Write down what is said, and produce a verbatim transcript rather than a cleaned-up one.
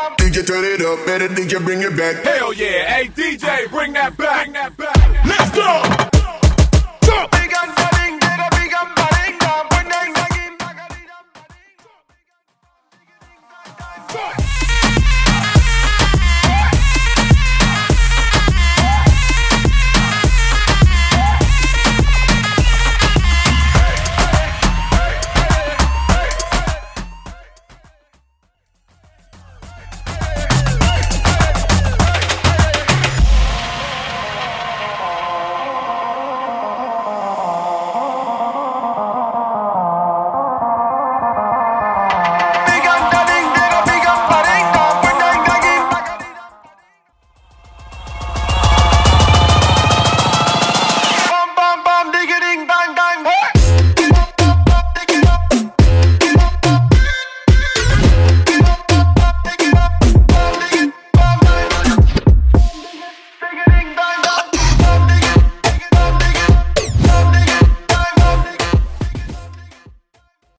D J turn it up, better D J bring it back. Hell yeah, hey D J, bring that back. Bring that back. Let's go.